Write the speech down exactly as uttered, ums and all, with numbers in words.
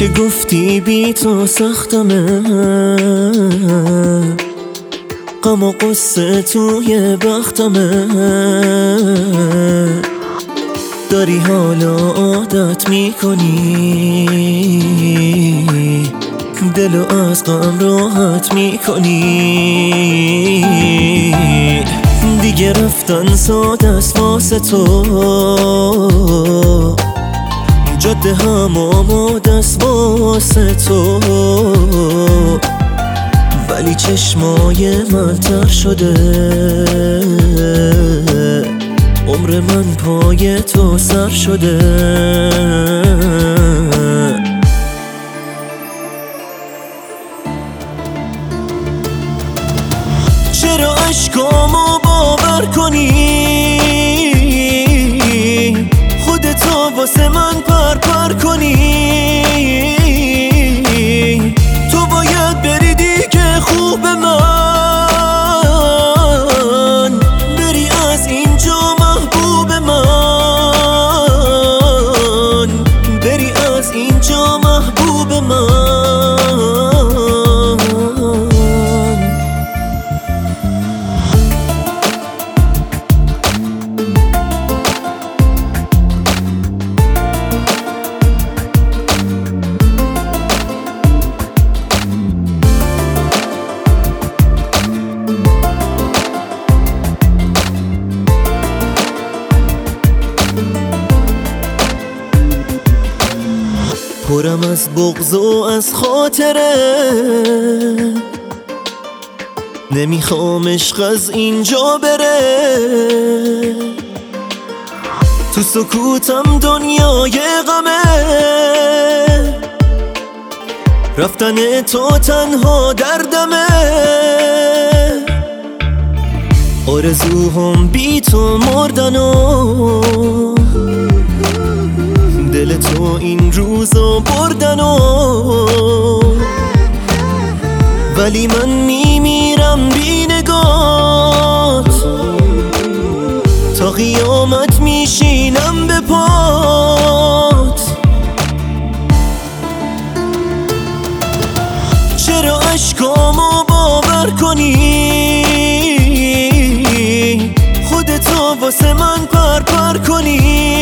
که گفتی بی تو سختمه، غم و قصه توی بختمه. داری حالا عادت میکنی، دلو از غم راحت میکنی. دیگه رفتن ساده است واسه تو، جاده هم آماده است واسه تو. ولی چشمای من تر شده، عمر من پای تو سر شده. چرا عشقامو باور کنی، خودتو واسه من پر پر کنی. تو باید بری دیگه خوب من، بری از اینجا محبوب من، بری از اینجا محبوب من. پرم از بغض و از خاطره، نمیخوام عشق از اینجا بره. تو سکوتم دنیای غمه، رفتن تو تنها دردمه. آرزوهم بی تو مردنو، دل تو این روزا بردنو. ولی من میمیرم بی نگات، تا قیامت میشینم به پات. چرا عشقامو باور کنی، خودتو واسه من پر پر کنی.